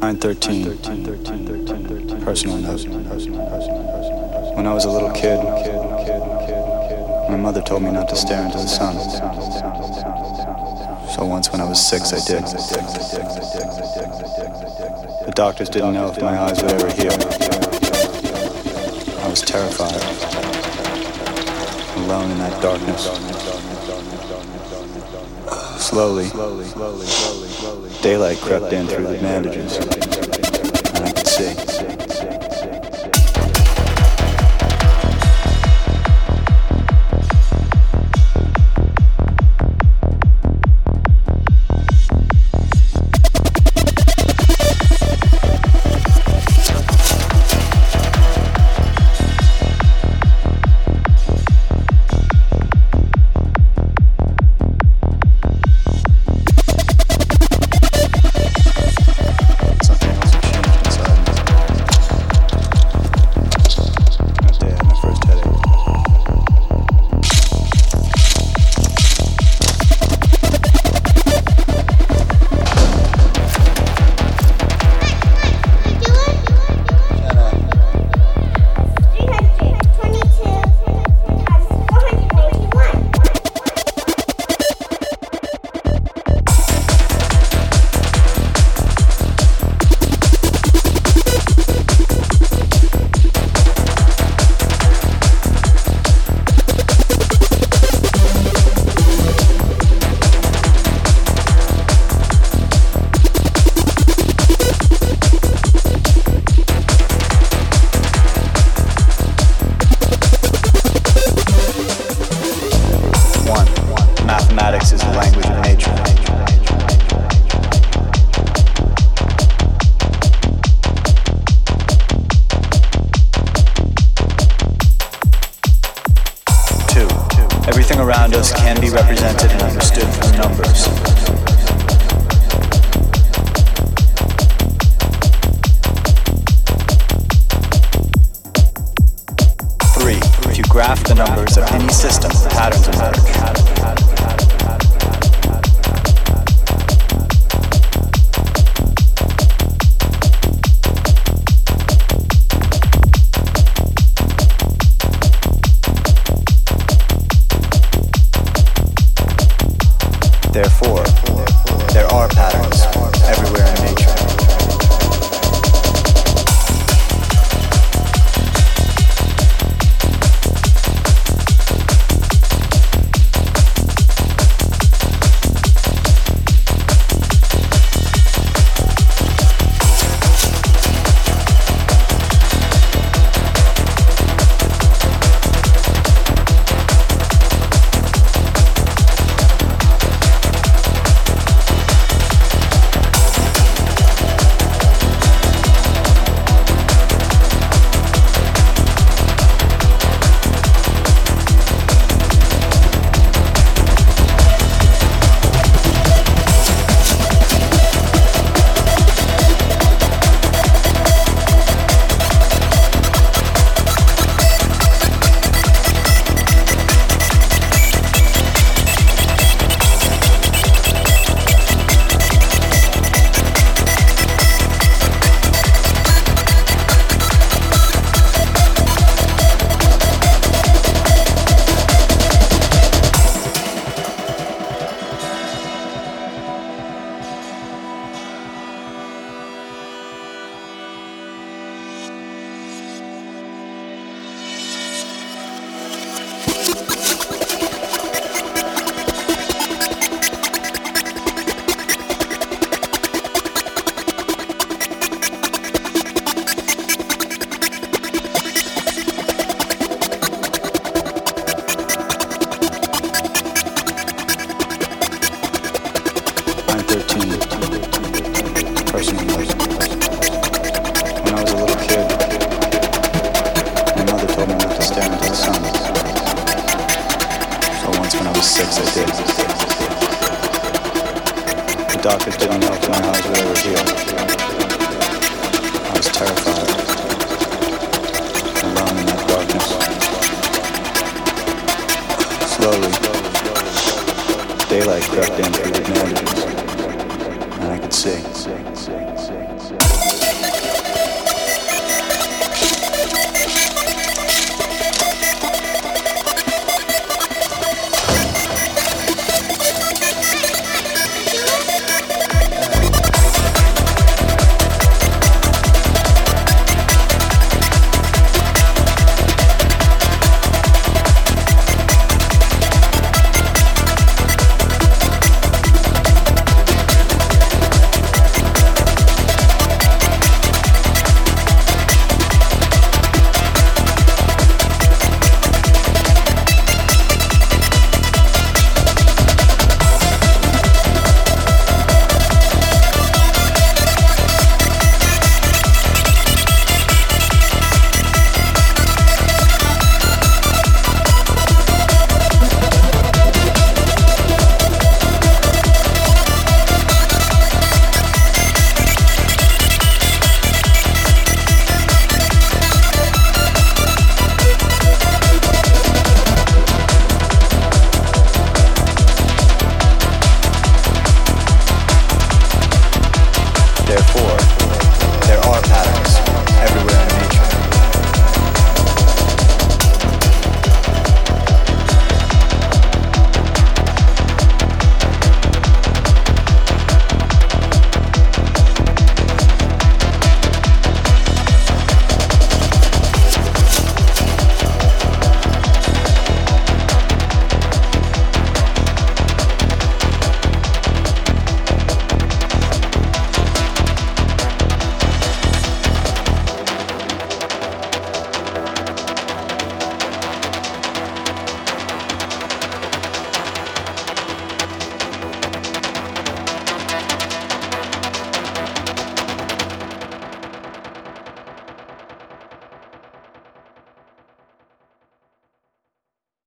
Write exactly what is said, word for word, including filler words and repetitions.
nine thirteen. Personal note. When I was a little kid, my mother told me not to stare into the sun. So once when I was six, I did. The doctors didn't know if my eyes would ever heal. I was terrified, alone in that darkness. Slowly, daylight crept in through the bandages, and I could see. Mathematics is the language of nature. Two, everything around us can be represented and understood through numbers. Three, if you graph the numbers of any system, patterns emerge. Therefore, there are patterns everywhere in nature. Personal note. When I was a little kid, my mother told me not to stare into the sun. So once when I was six, I did. The doctors didn't know if my eyes would ever heal. I was terrified, alone in that darkness. Slowly, daylight crept in through